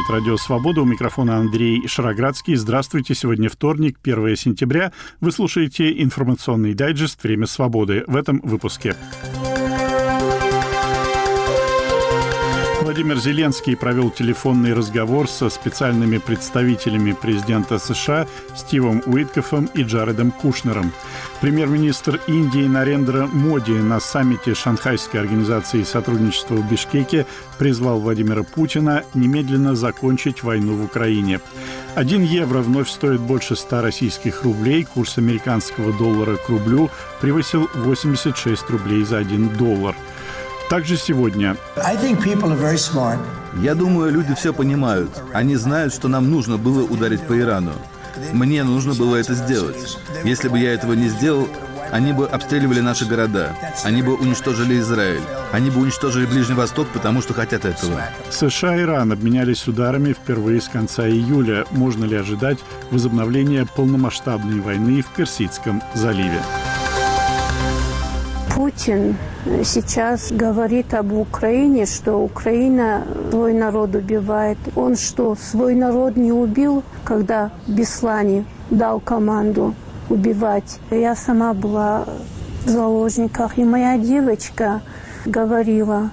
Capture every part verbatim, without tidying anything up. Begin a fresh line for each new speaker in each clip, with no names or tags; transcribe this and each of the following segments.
говорит Радио Свобода. У микрофона Андрей Шароградский. Здравствуйте. Сегодня вторник, первое сентября. Вы слушаете информационный дайджест «Время свободы». В этом выпуске. Владимир Зеленский провел телефонный разговор со специальными представителями президента США Стивом Уиткофом и Джаредом Кушнером. Премьер-министр Индии Нарендра Моди на саммите Шанхайской организации сотрудничества в Бишкеке призвал Владимира Путина немедленно закончить войну в Украине. Один евро вновь стоит больше ста российских рублей. Курс американского доллара к рублю превысил восемьдесят шесть рублей за один доллар. Также сегодня.
Я думаю, люди все понимают. Они знают, что нам нужно было ударить по Ирану. Мне нужно было это сделать. Если бы я этого не сделал, они бы обстреливали наши города. Они бы уничтожили Израиль. Они бы уничтожили Ближний Восток, потому что хотят этого.
США и Иран обменялись ударами впервые с конца июля. Можно ли ожидать возобновления полномасштабной войны в Персидском заливе?
Путин сейчас говорит об Украине, что Украина свой народ убивает. Он что, свой народ не убил, когда Беслане дал команду убивать? Я сама была в заложниках, и моя девочка говорила,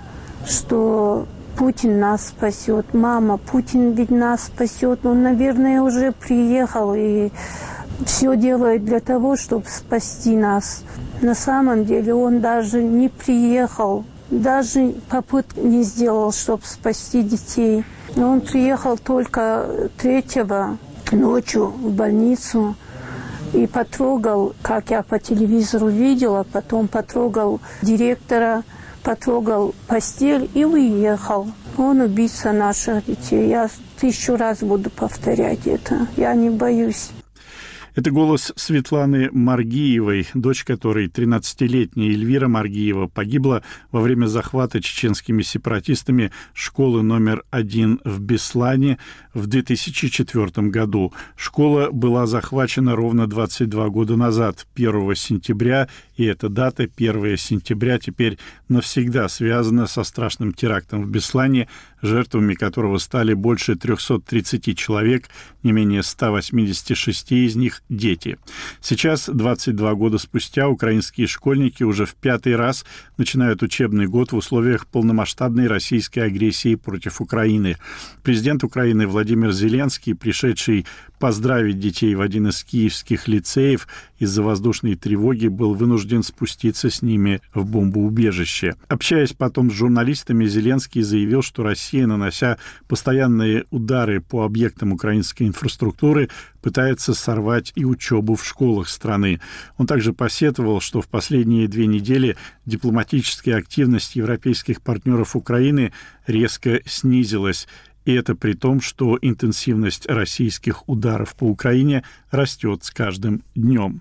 что Путин нас спасет. Мама, Путин ведь нас спасет. Он, наверное, уже приехал и все делает для того, чтобы спасти нас. На самом деле он даже не приехал, даже попытки не сделал, чтобы спасти детей. Он приехал только третьего ночью в больницу и потрогал, как я по телевизору видела, потом потрогал директора, потрогал постель и уехал. Он убийца наших детей. Я тысячу раз буду повторять это. Я не боюсь.
Это голос Светланы Маргиевой, дочь которой, тринадцатилетняя Эльвира Маргиева, погибла во время захвата чеченскими сепаратистами школы номер один в Беслане в две тысячи четвёртом году. Школа была захвачена ровно двадцать два года назад, первого сентября, и эта дата, первое сентября, теперь навсегда связана со страшным терактом в Беслане, жертвами которого стали больше трехсот тридцати человек, не менее ста восьмидесяти шести из них дети. Сейчас, двадцать два года спустя, украинские школьники уже в пятый раз начинают учебный год в условиях полномасштабной российской агрессии против Украины. Президент Украины Владимир Зеленский, пришедший поздравить детей в один из киевских лицеев из-за воздушной тревоги, был вынужден спуститься с ними в бомбоубежище. Общаясь потом с журналистами, Зеленский заявил, что Россия, нанося постоянные удары по объектам украинской инфраструктуры, пытается сорвать и учебу в школах страны. Он также посетовал, что в последние две недели дипломатическая активность европейских партнеров Украины резко снизилась. И это при том, что интенсивность российских ударов по Украине растет с каждым днем.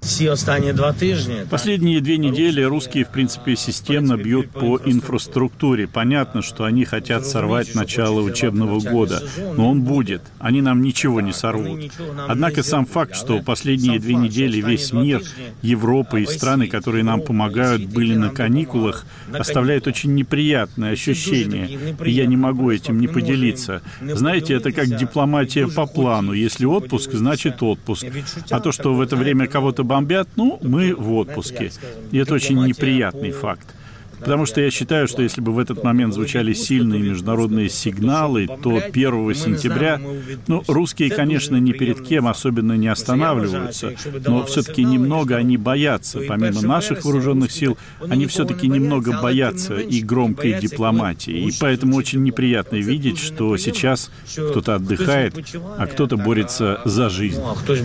Последние две недели русские, в принципе, системно бьют по инфраструктуре. Понятно, что они хотят сорвать начало учебного года, но он будет. Они нам ничего не сорвут. Однако сам факт, что последние две недели весь мир, Европа и страны, которые нам помогают, были на каникулах, оставляет очень неприятное ощущение. И я не могу этим не поделиться. Знаете, это как дипломатия по плану. Если отпуск, значит отпуск. А то, что в это время кого-то бомбят, ну, мы в отпуске. И это очень неприятный факт. Потому что я считаю, что если бы в этот момент звучали сильные международные сигналы, то первого сентября, ну, русские, конечно, ни перед кем особенно не останавливаются, но все-таки немного они боятся. Помимо наших вооруженных сил, они все-таки немного боятся и громкой дипломатии. И поэтому очень неприятно видеть, что сейчас кто-то отдыхает, а кто-то борется за жизнь.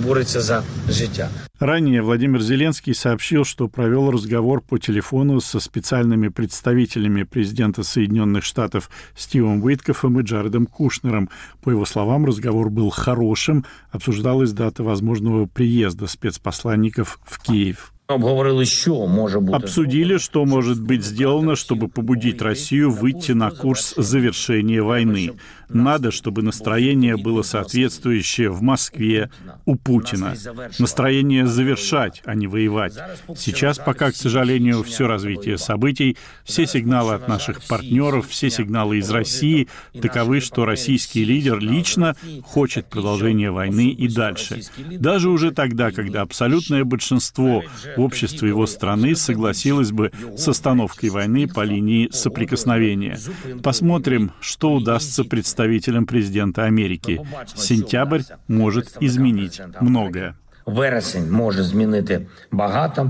Ранее Владимир Зеленский сообщил, что провел разговор по телефону со специальными представителями президента Соединенных Штатов Стивом Уиткофом и Джаредом Кушнером. По его словам, разговор был хорошим, обсуждалась дата возможного приезда спецпосланников в Киев. Обсудили, что может быть сделано, чтобы побудить Россию выйти на курс завершения войны. Надо, чтобы настроение было соответствующее в Москве у Путина. Настроение завершать, а не воевать. Сейчас пока, к сожалению, все развитие событий, все сигналы от наших партнеров, все сигналы из России таковы, что российский лидер лично хочет продолжения войны и дальше. Даже уже тогда, когда абсолютное большинство в обществе его страны согласилось бы с остановкой войны по линии соприкосновения. Посмотрим, что удастся представителям президента Америки. Сентябрь может изменить многое.
Вересень може змінити багато.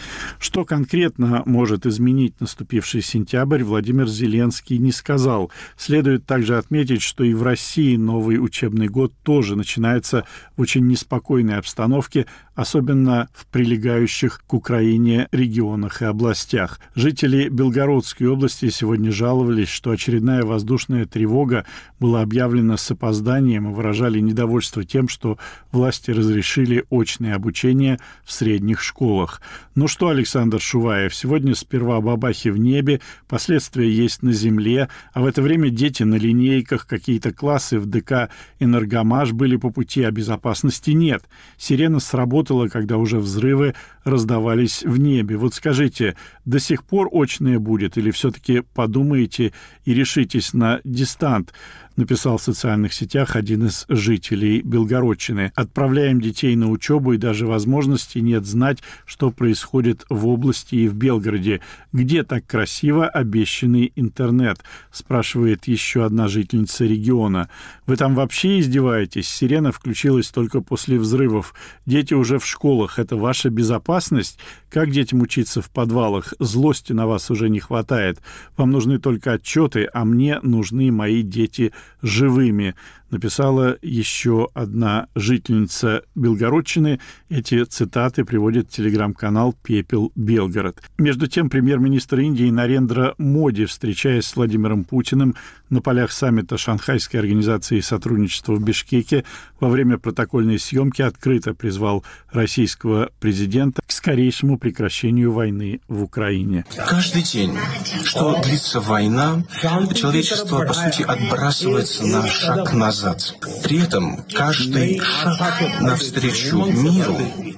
Что конкретно может изменить наступивший сентябрь, Владимир Зеленский не сказал. Следует также отметить, что и в России новый учебный год тоже начинается в очень неспокойной обстановке, особенно в прилегающих к Украине регионах и областях. Жители Белгородской области сегодня жаловались, что очередная воздушная тревога была объявлена с опозданием и выражали недовольство тем, что власти разрешили очное обучение в средних школах. Ну что, Александр Шуваев, сегодня сперва бабахи в небе, последствия есть на земле, а в это время дети на линейках, какие-то классы в ДК «Энергомаш» были по пути, а безопасности нет. Сирена сработала, когда уже взрывы раздавались в небе. Вот скажите, до сих пор очное будет или все-таки подумаете и решитесь на дистант? Написал в социальных сетях один из жителей Белгородчины. Отправляем детей на учебу, и даже возможности нет знать, что происходит в области и в Белгороде. Где так красиво обещанный интернет? Спрашивает еще одна жительница региона. Вы там вообще издеваетесь? Сирена включилась только после взрывов. Дети уже в школах. Это ваша безопасность? Как детям учиться в подвалах? Злости на вас уже не хватает. Вам нужны только отчеты, а мне нужны мои дети живыми, написала еще одна жительница Белгородчины. Эти цитаты приводит телеграм-канал «Пепел Белгород». Между тем, премьер-министр Индии Нарендра Моди, встречаясь с Владимиром Путиным на полях саммита Шанхайской организации сотрудничества в Бишкеке, во время протокольной съемки открыто призвал российского президента к скорейшему прекращению войны в Украине.
Каждый день, что длится война, человечество, по сути, отбрасывается на шаг назад. При этом каждый шаг навстречу миру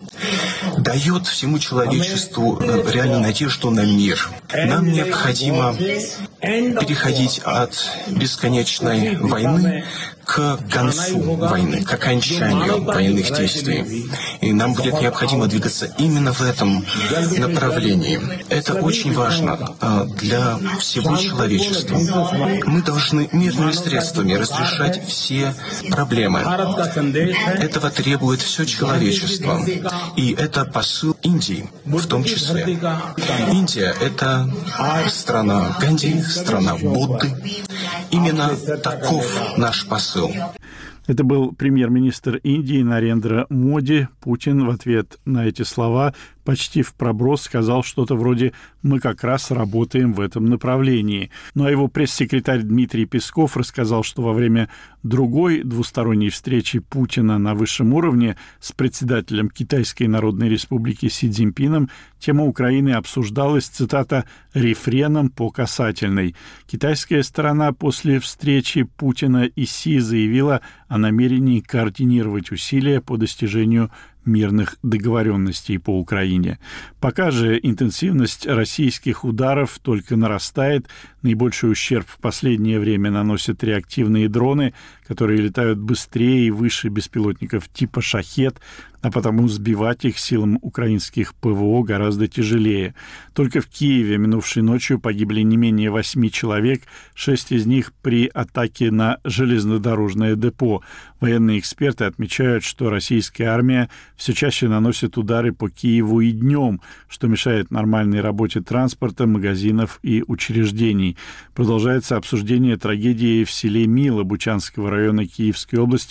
дает всему человечеству реально надежду на мир. Нам необходимо переходить от бесконечной войны к концу войны, к окончанию военных действий. И нам будет необходимо двигаться именно в этом направлении. Это очень важно для всего человечества. Мы должны мирными средствами разрешать все проблемы. Этого требует все человечество. И это посыл Индии в том числе. Индия — это страна Ганди, страна Будды. Именно таков наш посыл.
Это был премьер-министр Индии Нарендра Моди. Путин в ответ на эти слова почти впроброс сказал что-то вроде «мы как раз работаем в этом направлении». Ну а его пресс-секретарь Дмитрий Песков рассказал, что во время другой двусторонней встречи Путина на высшем уровне с председателем Китайской Народной Республики Си Цзиньпином тема Украины обсуждалась, цитата, «рефреном по касательной». Китайская сторона после встречи Путина и Си заявила о намерении координировать усилия по достижению мирных договоренностей по Украине. Пока же интенсивность российских ударов только нарастает. Наибольший ущерб в последнее время наносят реактивные дроны, которые летают быстрее и выше беспилотников типа «Шахед», а потому сбивать их силам украинских ПВО гораздо тяжелее. Только в Киеве минувшей ночью погибли не менее восьми человек, шесть из них при атаке на железнодорожное депо. Военные эксперты отмечают, что российская армия все чаще наносит удары по Киеву и днем, что мешает нормальной работе транспорта, магазинов и учреждений. Продолжается обсуждение трагедии в селе Мило Бучанского района Киевской области,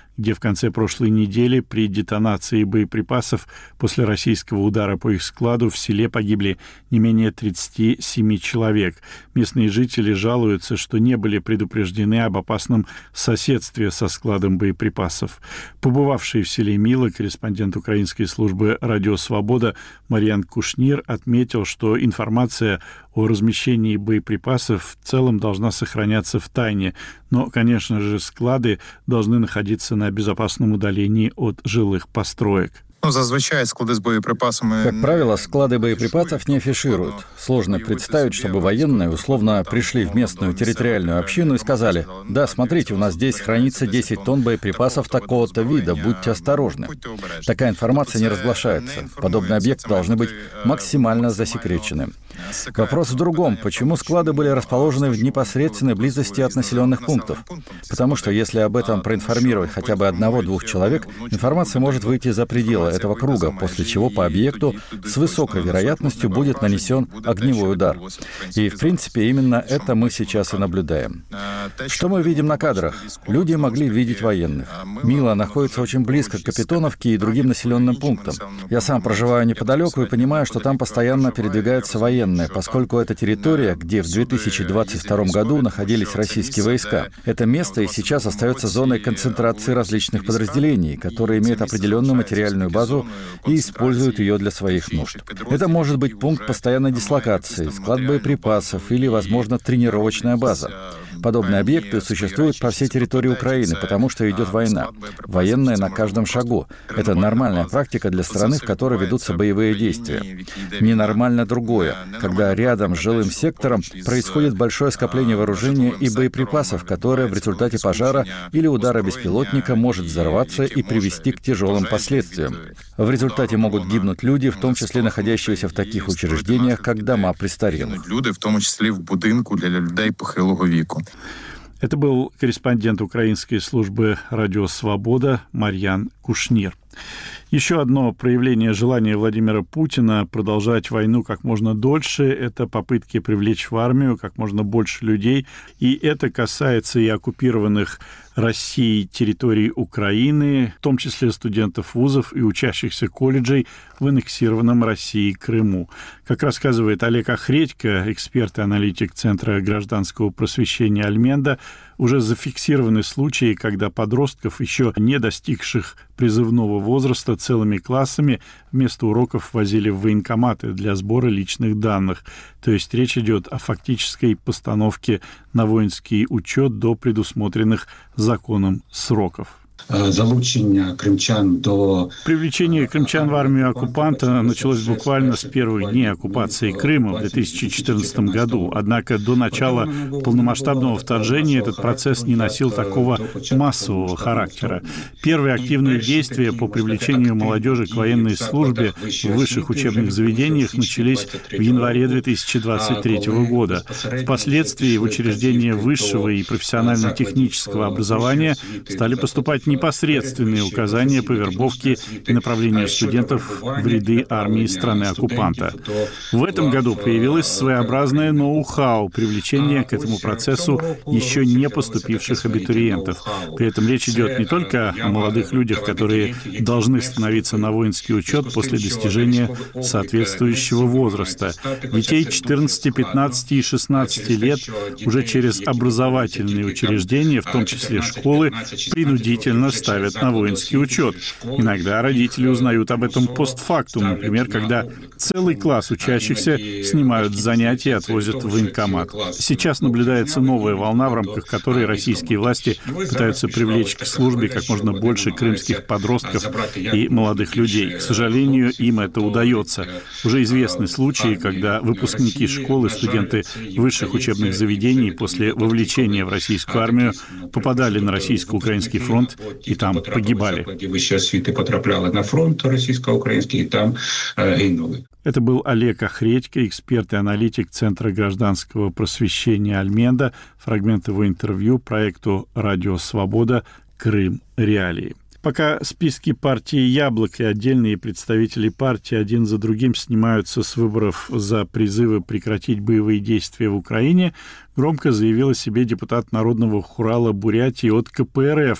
где в конце прошлой недели при детонации боеприпасов после российского удара по их складу в селе погибли не менее тридцати семи человек. Местные жители жалуются, что не были предупреждены об опасном соседстве со складом боеприпасов. Побывавший в селе Мило корреспондент украинской службы «Радио Свобода» Марьян Кушнир отметил, что информация о размещении боеприпасов в целом должна сохраняться в тайне, но, конечно же, склады должны находиться на безопасном удалении от жилых построек.
Ну, зазвичай склади з боєприпасами...
Как правило, склады боеприпасов не афишируют. Сложно представить, чтобы военные условно пришли в местную территориальную общину и сказали: «Да, смотрите, у нас здесь хранится десять тонн боеприпасов такого-то вида, будьте осторожны». Такая информация не разглашается. Подобные объекты должны быть максимально засекречены. Вопрос в другом. Почему склады были расположены в непосредственной близости от населенных пунктов? Потому что если об этом проинформировать хотя бы одного-двух человек, информация может выйти за пределы этого круга, после чего по объекту с высокой вероятностью будет нанесен огневой удар. И, в принципе, именно это мы сейчас и наблюдаем. Что мы видим на кадрах? Люди могли видеть военных. Мило находится очень близко к Капитоновке и другим населенным пунктам. Я сам проживаю неподалеку и понимаю, что там постоянно передвигаются военные, поскольку это территория, где в две тысячи двадцать втором году находились российские войска. Это место и сейчас остается зоной концентрации различных подразделений, которые имеют определенную материальную базу и используют ее для своих нужд. Это может быть пункт постоянной дислокации, склад боеприпасов или, возможно, тренировочная база. Подобные объекты существуют по всей территории Украины, потому что идет война. Военные на каждом шагу. Это нормальная практика для страны, в которой ведутся боевые действия. Ненормально другое, когда рядом с жилым сектором происходит большое скопление вооружения и боеприпасов, которое в результате пожара или удара беспилотника может взорваться и привести к тяжелым последствиям. В результате могут гибнуть люди, в том числе находящиеся в таких учреждениях, как дома престарелых.
Люди, в том числе в будинку для людей похилого веку.
Это был корреспондент украинской службы «Радио Свобода» Марьян Кушнир. Еще одно проявление желания Владимира Путина продолжать войну как можно дольше – это попытки привлечь в армию как можно больше людей. И это касается и оккупированных Россией территорий Украины, в том числе студентов вузов и учащихся колледжей в аннексированном Россией Крыму. Как рассказывает Олег Охредько, эксперт и аналитик Центра гражданского просвещения Альменда, уже зафиксированы случаи, когда подростков, еще не достигших призывного возраста, целыми классами вместо уроков возили в военкоматы для сбора личных данных. То есть речь идет о фактической постановке на воинский учет до предусмотренных законом сроков.
Залучення кримчан до...
Привлечение крымчан в армию оккупанта началось буквально с первых дней оккупации Крыма в две тысячи четырнадцатом году. Однако до начала полномасштабного вторжения этот процесс не носил такого массового характера. Первые активные действия по привлечению молодежи к военной службе в высших учебных заведениях начались в январе две тысячи двадцать третьего года. Впоследствии в учреждения высшего и профессионально-технического образования стали поступать непосредственные указания по вербовке и направлению студентов в ряды армии страны-оккупанта. В этом году появилось своеобразное ноу-хау привлечения к этому процессу еще не поступивших абитуриентов. При этом речь идет не только о молодых людях, которые должны становиться на воинский учет после достижения соответствующего возраста. Детей четырнадцати, пятнадцати и шестнадцати лет уже через образовательные учреждения, в том числе школы, принудительно ставят на воинский учет. Иногда родители узнают об этом постфактум, например, когда целый класс учащихся снимают с занятий и отвозят в военкомат. Сейчас наблюдается новая волна, в рамках которой российские власти пытаются привлечь к службе как можно больше крымских подростков и молодых людей. К сожалению, им это удается. Уже известны случаи, когда выпускники школы, студенты высших учебных заведений после вовлечения в российскую армию попадали на российско-украинский фронт и там погибали.
Потрапляли на фронт російсько-український і там гинули.
Это был Олег Охредько, эксперт и аналитик Центра гражданского просвещения Альменда. Фрагмент его интервью проекту «Радио Свобода. Крым. Реалии». Пока списки партии «Яблоко» и отдельные представители партии один за другим снимаются с выборов за призывы прекратить боевые действия в Украине, громко заявил о себе депутат Народного хурала Бурятии от ка пэ эр эф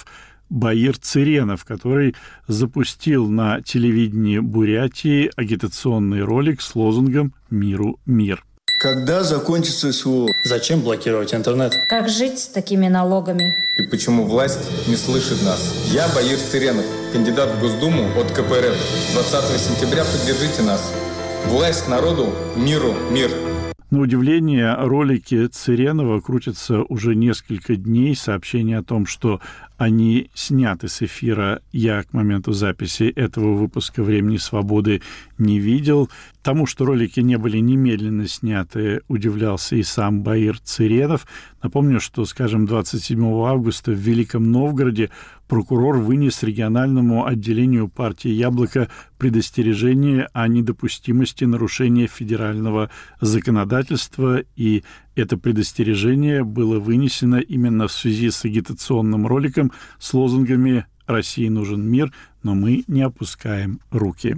Баир Цыренов, который запустил на телевидении Бурятии агитационный ролик с лозунгом «Миру мир».
Когда закончится СВО?
Зачем блокировать интернет?
Как жить с такими налогами?
И почему власть не слышит нас? Я Баир Цыренов, кандидат в Госдуму от ка пэ эр эф. двадцатого сентября поддержите нас. Власть народу, миру мир.
На удивление, ролики Цыренова крутятся уже несколько дней. Сообщение о том, что они сняты с эфира, я к моменту записи этого выпуска «Времени свободы» не видел. Тому, что ролики не были немедленно сняты, удивлялся и сам Баир Цыренов. Напомню, что, скажем, двадцать седьмого августа в Великом Новгороде прокурор вынес региональному отделению партии «Яблоко» предостережение о недопустимости нарушения федерального законодательства, и это предостережение было вынесено именно в связи с агитационным роликом с лозунгами «России нужен мир, но мы не опускаем руки».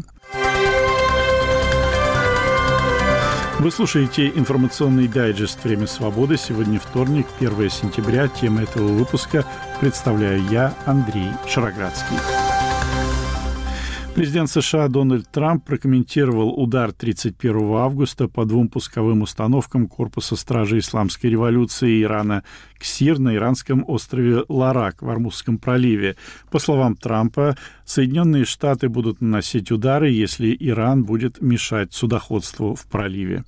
Вы слушаете информационный дайджест «Время свободы». Сегодня вторник, первое сентября. Тема этого выпуска представляю я, Андрей Шароградский. Президент США Дональд Трамп прокомментировал удар тридцать первого августа по двум пусковым установкам Корпуса стражи Исламской революции Ирана «Ксир» на иранском острове Ларак в Ормузском проливе. По словам Трампа, Соединенные Штаты будут наносить удары, если Иран будет мешать судоходству в проливе.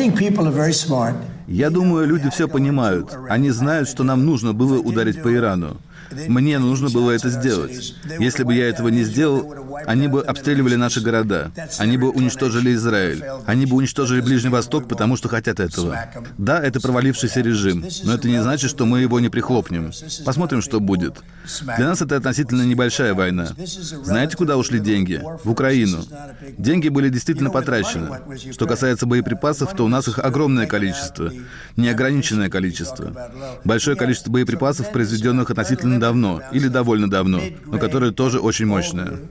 Я думаю, люди все понимают. Они знают, что нам нужно было ударить по Ирану. Мне нужно было это сделать. Если бы я этого не сделал, они бы обстреливали наши города. Они бы уничтожили Израиль. Они бы уничтожили Ближний Восток, потому что хотят этого. Да, это провалившийся режим, но это не значит, что мы его не прихлопнем. Посмотрим, что будет. Для нас это относительно небольшая война. Знаете, куда ушли деньги? В Украину. Деньги были действительно потрачены. Что касается боеприпасов, то у нас их огромное количество. Неограниченное количество. Большое количество боеприпасов, произведенных относительно давно, или довольно давно, но которые тоже очень мощные.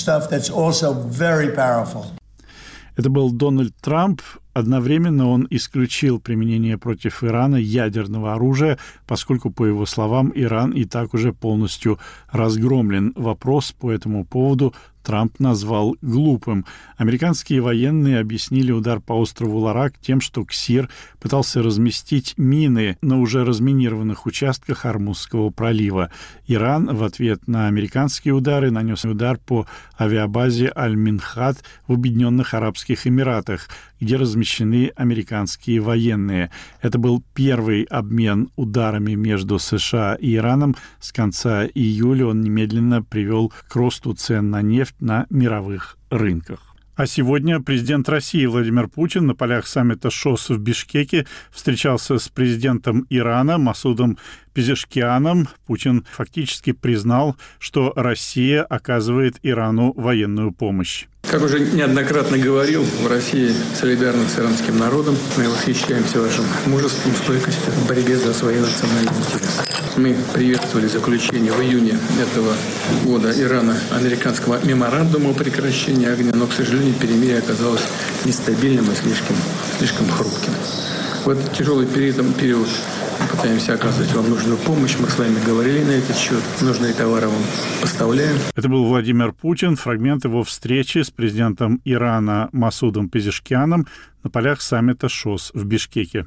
Это был Дональд Трамп. Одновременно он исключил применение против Ирана ядерного оружия, поскольку, по его словам, Иран и так уже полностью разгромлен. Вопрос по этому поводу Трамп назвал глупым. Американские военные объяснили удар по острову Ларак тем, что «Ксир» пытался разместить мины на уже разминированных участках Ормузского пролива. Иран в ответ на американские удары нанес удар по авиабазе Аль-Минхат в Объединенных Арабских Эмиратах, где размещены американские военные. Это был первый обмен ударами между США и Ираном. С конца июля он немедленно привел к росту цен на нефть на мировых рынках. А сегодня президент России Владимир Путин на полях саммита ШОС в Бишкеке встречался с президентом Ирана Масудом Пезешкианом. Путин фактически признал, что Россия оказывает Ирану военную помощь.
Как уже неоднократно говорил, в России солидарны с иранским народом. Мы восхищаемся вашим мужеством, стойкостью в борьбе за свои национальные интересы. Мы приветствовали заключение в июне этого года Ирана американского меморандума о прекращении огня, но, к сожалению, перемирие оказалось нестабильным и слишком, слишком хрупким. В этот тяжелый период, период мы пытаемся оказывать вам нужную помощь. Мы с вами говорили на этот счет. Нужные товары вам поставляем.
Это был Владимир Путин. Фрагмент его встречи с президентом Ирана Масудом Пезешкианом на полях саммита ШОС в Бишкеке.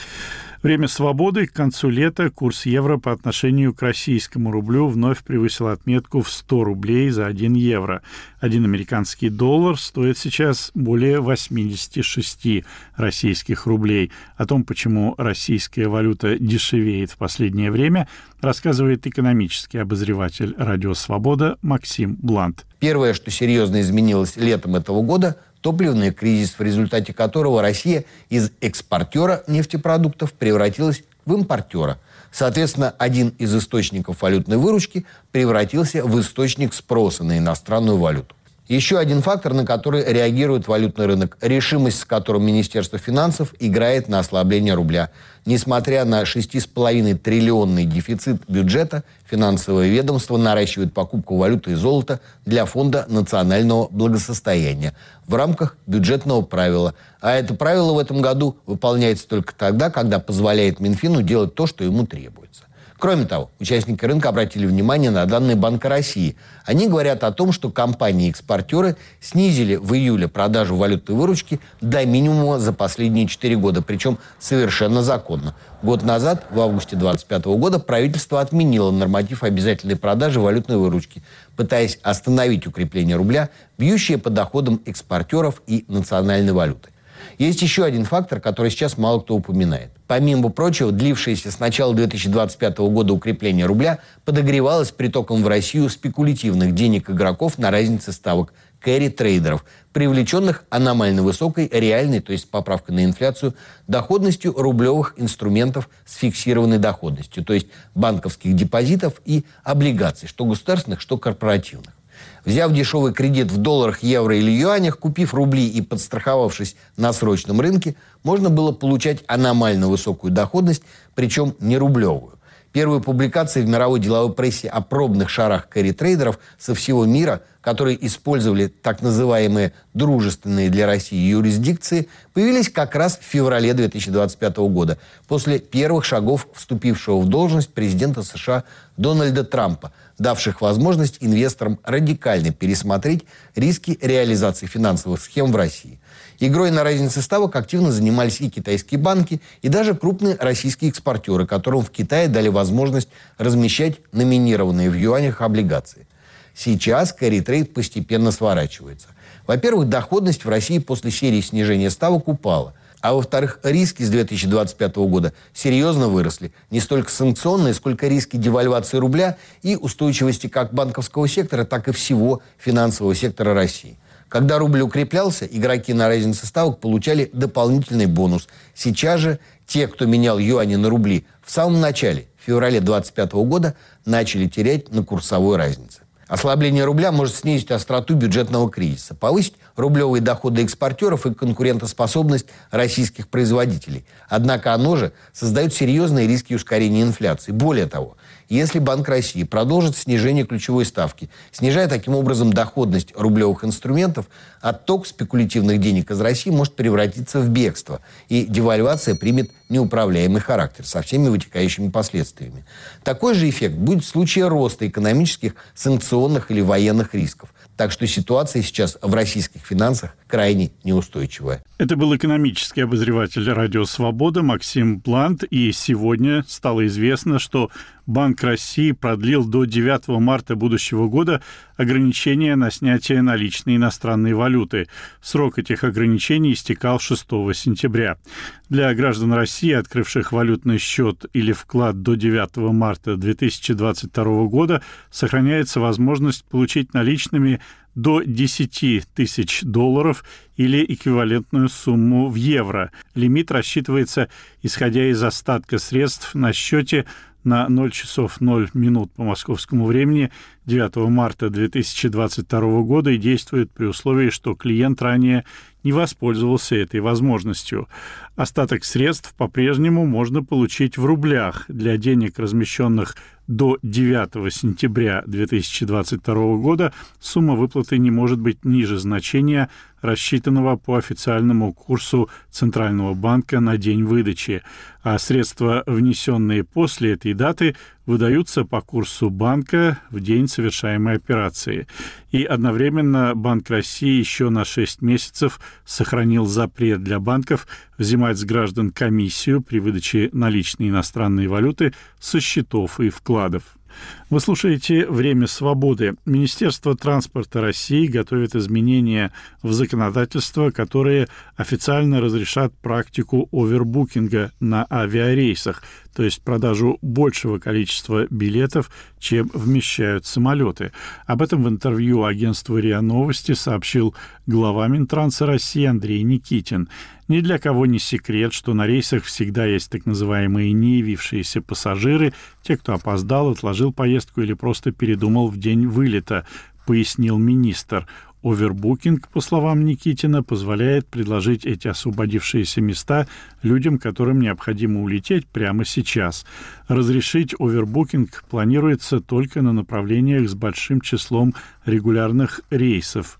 Время свободы. К концу лета курс евро по отношению к российскому рублю вновь превысил отметку в сто рублей за один евро. Один американский доллар стоит сейчас более восемьдесят шесть российских рублей. О том, почему российская валюта дешевеет в последнее время, рассказывает экономический обозреватель «Радио Свобода» Максим Блант.
Первое, что серьезно изменилось летом этого года – топливный кризис, в результате которого Россия из экспортера нефтепродуктов превратилась в импортера. Соответственно, один из источников валютной выручки превратился в источник спроса на иностранную валюту. Еще один фактор, на который реагирует валютный рынок – решимость, с которой Министерство финансов играет на ослабление рубля. Несмотря на шесть целых пять десятых триллионный дефицит бюджета, финансовое ведомство наращивает покупку валюты и золота для Фонда национального благосостояния в рамках бюджетного правила. А это правило в этом году выполняется только тогда, когда позволяет Минфину делать то, что ему требуется. Кроме того, участники рынка обратили внимание на данные Банка России. Они говорят о том, что компании-экспортеры снизили в июле продажу валютной выручки до минимума за последние четыре года, причем совершенно законно. Год назад, в августе две тысячи двадцать пятого года, правительство отменило норматив обязательной продажи валютной выручки, пытаясь остановить укрепление рубля, бьющее по доходам экспортеров и национальной валюты. Есть еще один фактор, который сейчас мало кто упоминает. Помимо прочего, длившееся с начала две тысячи двадцать пятого года укрепление рубля подогревалось притоком в Россию спекулятивных денег игроков на разнице ставок, кэрри-трейдеров, привлеченных аномально высокой реальной, то есть с поправкой на инфляцию, доходностью рублевых инструментов с фиксированной доходностью, то есть банковских депозитов и облигаций, что государственных, что корпоративных. Взяв дешевый кредит в долларах, евро или юанях, купив рубли и подстраховавшись на срочном рынке, можно было получать аномально высокую доходность, причем не рублевую. Первые публикации в мировой деловой прессе о пробных шарах кэрри-трейдеров со всего мира, которые использовали так называемые дружественные для России юрисдикции, появились как раз в феврале две тысячи двадцать пятого года, после первых шагов вступившего в должность президента США Дональда Трампа, давших возможность инвесторам радикально пересмотреть риски реализации финансовых схем в России. Игрой на разнице ставок активно занимались и китайские банки, и даже крупные российские экспортеры, которым в Китае дали возможность размещать номинированные в юанях облигации. Сейчас кэрри-трейд постепенно сворачивается. Во-первых, доходность в России после серии снижения ставок упала. А во-вторых, риски с две тысячи двадцать пятого года серьезно выросли. Не столько санкционные, сколько риски девальвации рубля и устойчивости как банковского сектора, так и всего финансового сектора России. Когда рубль укреплялся, игроки на разнице ставок получали дополнительный бонус. Сейчас же те, кто менял юани на рубли, в самом начале, в феврале две тысячи двадцать пятого года, начали терять на курсовой разнице. Ослабление рубля может снизить остроту бюджетного кризиса, повысить рублевые доходы экспортеров и конкурентоспособность российских производителей. Однако оно же создает серьезные риски ускорения инфляции. Более того, если Банк России продолжит снижение ключевой ставки, снижая таким образом доходность рублевых инструментов, отток спекулятивных денег из России может превратиться в бегство, и девальвация примет неуправляемый характер со всеми вытекающими последствиями. Такой же эффект будет в случае роста экономических, санкционных или военных рисков. Так что ситуация сейчас в российских финансах крайне неустойчивая.
Это был экономический обозреватель «Радио Свобода» Максим Плант. И сегодня стало известно, что Банк России продлил до девятого марта будущего года ограничения на снятие наличной иностранной валюты. Срок этих ограничений истекал шестого сентября. Для граждан России, открывших валютный счет или вклад до девятого марта две тысячи двадцать второго года, сохраняется возможность получить наличными до десять тысяч долларов или эквивалентную сумму в евро. Лимит рассчитывается, исходя из остатка средств на счете на ноль часов ноль минут по московскому времени девятого марта две тысячи двадцать второго года и действует при условии, что клиент ранее не воспользовался этой возможностью. Остаток средств по-прежнему можно получить в рублях. Для денег, размещенных до девятого сентября две тысячи двадцать второго года, сумма выплаты не может быть ниже значения, рассчитанного по официальному курсу Центрального банка на день выдачи, а средства, внесенные после этой даты, выдаются по курсу банка в день совершаемой операции. И одновременно Банк России еще на шесть месяцев сохранил запрет для банков взимать с граждан комиссию при выдаче наличной иностранной валюты со счетов и вкладов. Вы слушаете «Время свободы». Министерство транспорта России готовит изменения в законодательство, которые официально разрешат практику овербукинга на авиарейсах, то есть продажу большего количества билетов, чем вмещают самолеты. Об этом в интервью агентству РИА Новости сообщил глава Минтранса России Андрей Никитин. Ни для кого не секрет, что на рейсах всегда есть так называемые неявившиеся пассажиры, те, кто опоздал, отложил поездку или просто передумал в день вылета, пояснил министр. Овербукинг, по словам Никитина, позволяет предложить эти освободившиеся места людям, которым необходимо улететь прямо сейчас. Разрешить овербукинг планируется только на направлениях с большим числом регулярных рейсов,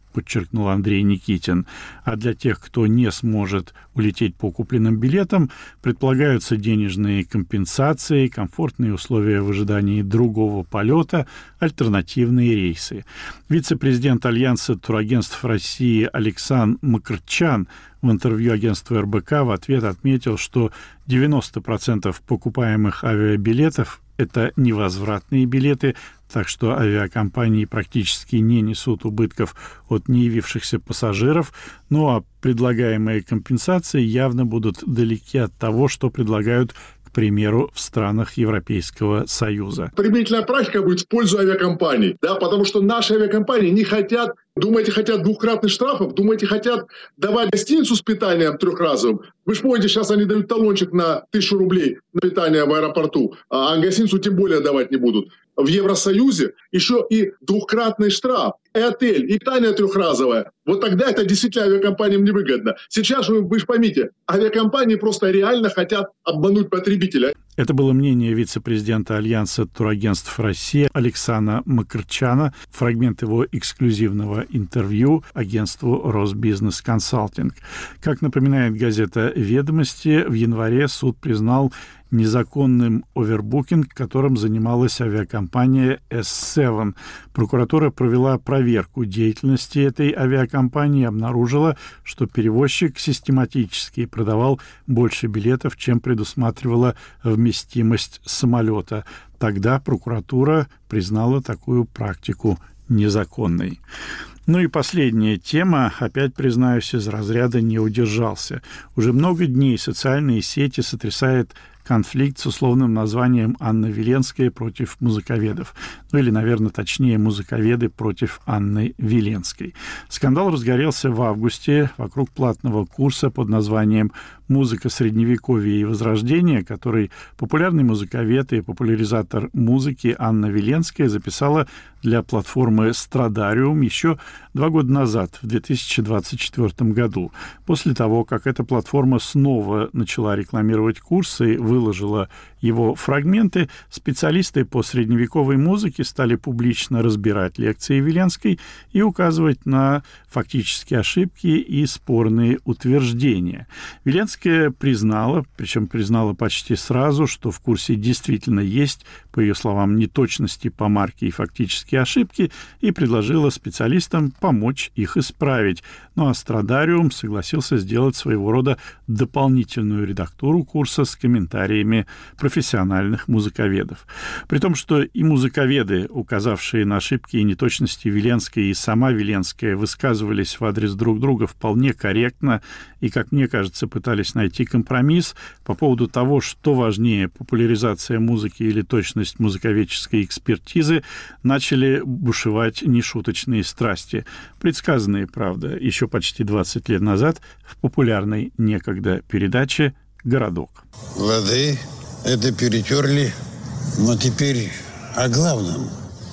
подчеркнул Андрей Никитин. А для тех, кто не сможет улететь по купленным билетам, предполагаются денежные компенсации, комфортные условия в ожидании другого полета, альтернативные рейсы. Вице-президент Альянса турагентств России Александр Макрчан в интервью агентству эр бэ ка в ответ отметил, что девяносто процентов покупаемых авиабилетов – это невозвратные билеты, так что авиакомпании практически не несут убытков от неявившихся пассажиров, ну а предлагаемые компенсации явно будут далеки от того, что предлагают, к примеру, в странах Европейского Союза.
Применительная практика будет в пользу авиакомпаний, да, потому что наши авиакомпании не хотят, думаете, хотят двухкратных штрафов, думаете, хотят давать гостиницу с питанием трехразовым. Вы же помните, сейчас они дают талончик на тысячу рублей на питание в аэропорту, а гостиницу тем более давать не будут. В Евросоюзе еще и двухкратный штраф, и отель, и питание трехразовое. Вот тогда это действительно авиакомпаниям невыгодно. Сейчас вы, вы же поймите, авиакомпании просто реально хотят обмануть потребителя.
Это было мнение вице-президента Альянса турагентств России Александра Макрчана, фрагмент его эксклюзивного интервью агентству «Росбизнес Консалтинг». Как напоминает газета «Ведомости», в январе суд признал незаконным овербукинг, которым занималась авиакомпания эс семь. Прокуратура провела проверку деятельности этой авиакомпании и обнаружила, что перевозчик систематически продавал больше билетов, чем предусматривала вместимость самолета. Тогда прокуратура признала такую практику незаконной. Ну и последняя тема, опять, признаюсь, из разряда «не удержался». Уже много дней социальные сети сотрясает конфликт с условным названием «Анна Веленская против музыковедов». Ну или, наверное, точнее, музыковеды против Анны Веленской. Скандал разгорелся в августе вокруг платного курса под названием «Музыка Средневековья и Возрождения», который популярный музыковед и популяризатор музыки Анна Веленская записала для платформы «Страдариум» еще два года назад, в две тысячи двадцать четвёртом году. После того, как эта платформа снова начала рекламировать курсы, выложила его фрагменты, специалисты по средневековой музыке стали публично разбирать лекции Веленской и указывать на фактические ошибки и спорные утверждения. Веленская признала, причем признала почти сразу, что в курсе действительно есть, по ее словам, неточности по марке и фактические ошибки, и предложила специалистам помочь их исправить. Ну а Страдариум согласился сделать своего рода дополнительную редактуру курса с комментариями профессиональных музыковедов. При том, что и музыковеды, указавшие на ошибки и неточности Веленской, и сама Веленская высказывались в адрес друг друга вполне корректно и, как мне кажется, пытались найти компромисс по поводу того, что важнее, популяризация музыки или точность музыковедческой экспертизы, начали бушевать нешуточные страсти, предсказанные, правда, еще почти двадцать лет назад в популярной некогда передаче «Городок».
Лады, это перетерли, но теперь о главном.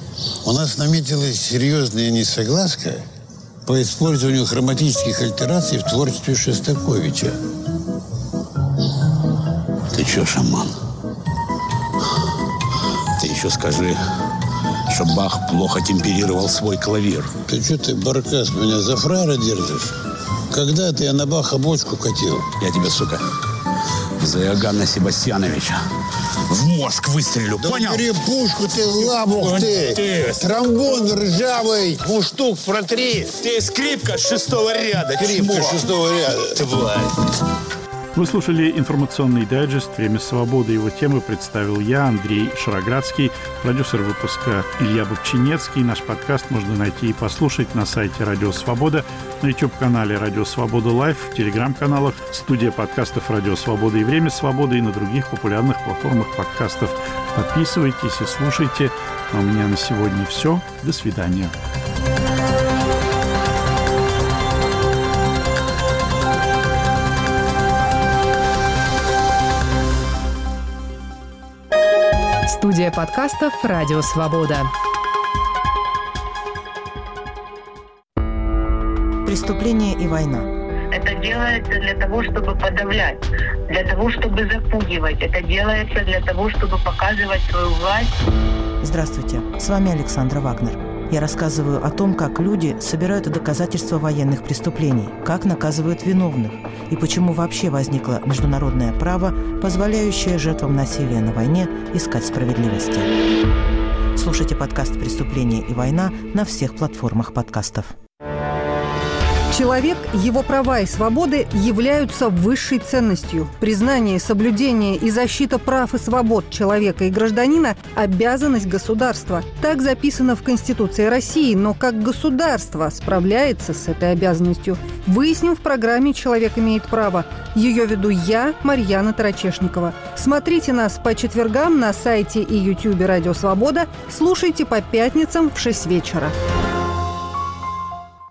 У нас наметилась серьезная несогласка по использованию хроматических альтераций в творчестве Шостаковича. Ты чё, шаман? Ты еще скажи, что Бах плохо темперировал свой клавир. Ты что ты, Баркас, меня за фраера держишь? Когда-то я на Баха бочку катил. Я тебя, сука, за Иоганна Себастьяновича в мозг выстрелю, да понял? Да пушку ты, лабух ты, ты, тромбон ржавый, муштук протри. Ты скрипка шестого ряда. Скрипка чмо. шестого ряда. Тварь.
Вы слушали информационный дайджест «Время свободы». Его темы представил я, Андрей Шароградский, продюсер выпуска Илья Бобчинецкий. Наш подкаст можно найти и послушать на сайте «Радио Свобода», на YouTube-канале «Радио Свобода Лайв», в телеграм-каналах, студия подкастов «Радио Свобода» и «Время свободы» и на других популярных платформах подкастов. Подписывайтесь и слушайте. А у меня на сегодня все. До свидания.
Студия подкастов «Радио Свобода».
Преступление и война.
Это делается для того, чтобы подавлять, для того, чтобы запугивать. Это делается для того, чтобы показывать свою власть.
Здравствуйте, с вами Александра Вагнер. Я рассказываю о том, как люди собирают доказательства военных преступлений, как наказывают виновных и почему вообще возникло международное право, позволяющее жертвам насилия на войне искать справедливости. Слушайте подкаст «Преступление и война» на всех платформах подкастов.
Человек, его права и свободы являются высшей ценностью. Признание, соблюдение и защита прав и свобод человека и гражданина – обязанность государства. Так записано в Конституции России, но как государство справляется с этой обязанностью, выясним в программе «Человек имеет право». Ее веду я, Марьяна Тарачешникова. Смотрите нас по четвергам на сайте и ютубе «Радио Свобода», слушайте по пятницам в шесть вечера.